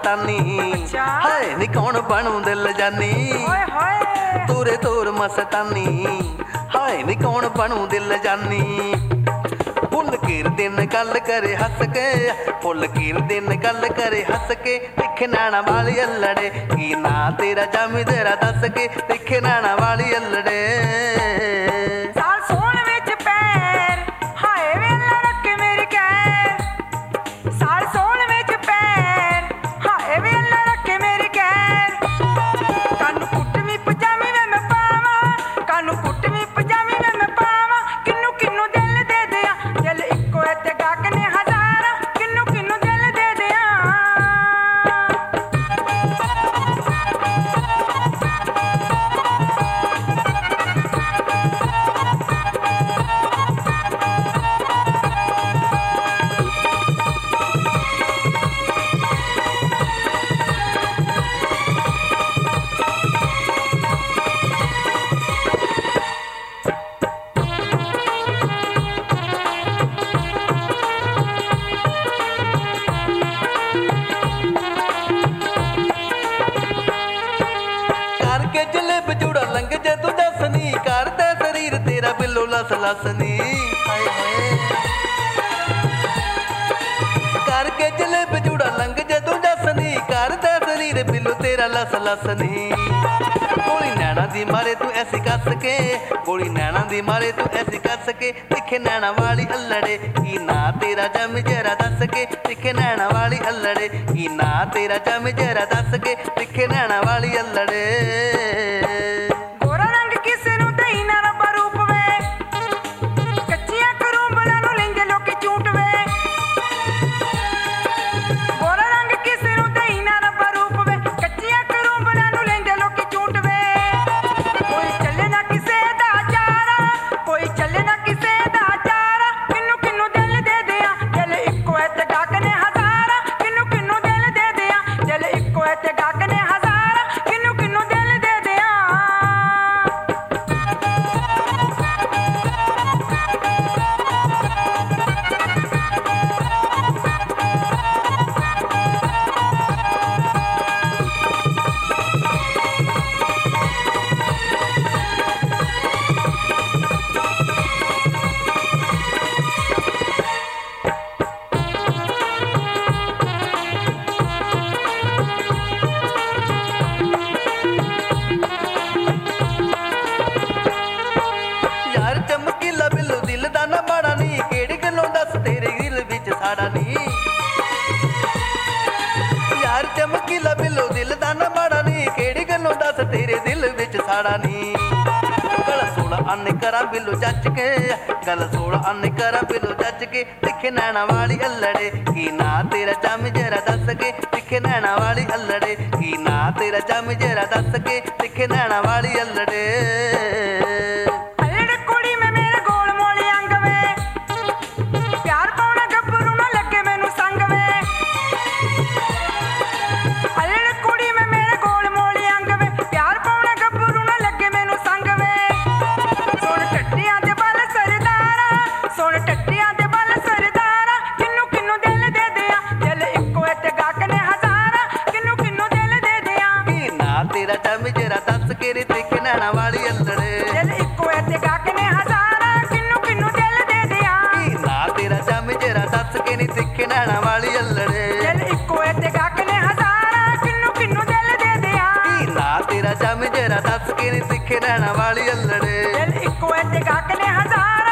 मस्तानी हाय नी कौन बनू दिल जानी तोरे तोर मस्तानी हाय नी कौन बनू दिल जानी फुल कीर दिन गल करे हस के फुल कीर दिन गल करे हस के दिख नैना वाली अल्लड़े की ना तेरा जामी तेरा दस के दिख नैना वाली अल्लड़े लसनी करके चले बजूड़ा लंग जदू जसनी करता शरीर बिलो तेरा लस लसनी गोली नैना दी मारे तू ऐसी कस के गोली नैना दी मारे तू ऐसी कस के दिखे नैना वाली अल्लड़े की ना तेरा जम जरा दस के दिखे नैना वाली अल्लड़े की ना तेरा जम जरा दस के दिखे नैना वाली अल्लड़े यार चमकीला बिलो दिल दा ना माड़ा नी केड़ी गल्लों दस तेरे दिल विच साड़ा नी गल 16 अन्ने करा बिलो जच के गल 16 अन्ने करा बिलो जच के दिखे नैना वाली अल्लड़े की ना तेरा जम जरा दस के दिखे नैना वाली अल्लड़े की ना तेरा जम जरा दस के दिखे नैना वाली अल्लड़े तेरा जम जरा दस के रे दिखे नैना वाली अल्लड़े दिल इको ऐ ते गाकने हजारा किन्नू किन्नू दिल दे दिया ना तेरा जम जरा दस के नी दिखे नैना वाली अल्लड़े दिल इको ऐ ते गाकने हजारा किन्नू किन्नू दिल दे दिया ना तेरा जम जरा दस के नी दिखे नैना वाली अल्लड़े दिल इको ऐ ते गाकने हजारा